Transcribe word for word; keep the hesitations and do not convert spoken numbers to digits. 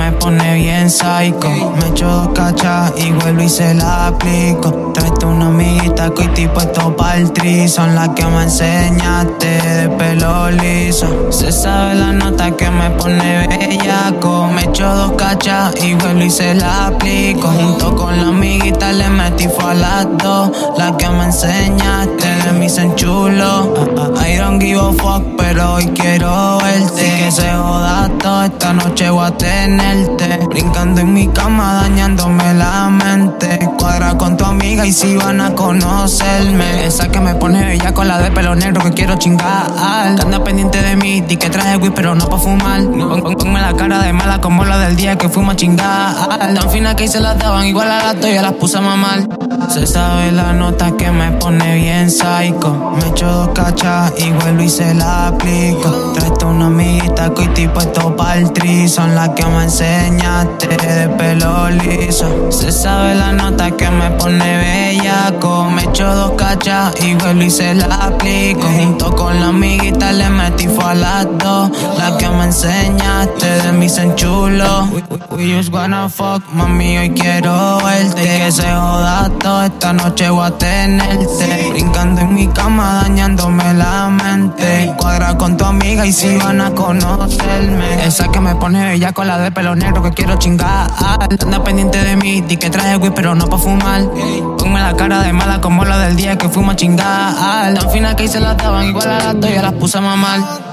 me pone bien psycho. Me echo dos cachas y vuelvo y se la aplico. Tráete una amiguita que hoy estoy puesto pa'l tri. Son las que me enseñaste de pelo liso. Se sabe la nota que me pone bellaco. Me echo dos cachas y vuelvo y se la aplico. Junto con la amiguita le metí fue a las dos. Las que me enseñaste de mí son chulos. uh, uh, I don't give a fuck, pero hoy quiero verte. Que se joda todo, esta noche voy a tenerte. Brincando en mi cama, dañándome la mente. Cuadra con tu amiga y si van a conocerme. Esa que me pone bella con la de pelo negro que quiero chingar. Que anda pendiente de mí, di que traje weed pero no pa' fumar. Pon, pon, ponme la cara de mala como la del día que fuimos a chingar. Tan fina que se las daban igual a las tuyas, las puse a mamar. Se sabe la nota que me pone bien psycho. Me echo dos cachas y vuelvo y se la aplico. Tráete una amiguita que hoy estoy puesto pa'l tri. Son las que me enseñaste de pelo liso. Se sabe la nota que me pone bellaco. Me echo dos cachas y vuelvo y se la aplico. Junto con la amiguita le metí fue a las dos. Las que me enseñaste de mí son chulos. We, we, we just wanna fuck, mami, hoy quiero verte. Que se joda todo, esta noche voy a tenerte. Brincando en mi cama, dañándome la mente. Cuadra con tu amiga y si van a conocerme. Esa que me pone bella con la de pelo negro que quiero chingar. Anda pendiente de mí, di que traje weed pero no pa' fumar. Ponme la cara de mala como la del día que fuimos a chingar. Tan fina que se las daban igual a las tuyas, las puse a mamar.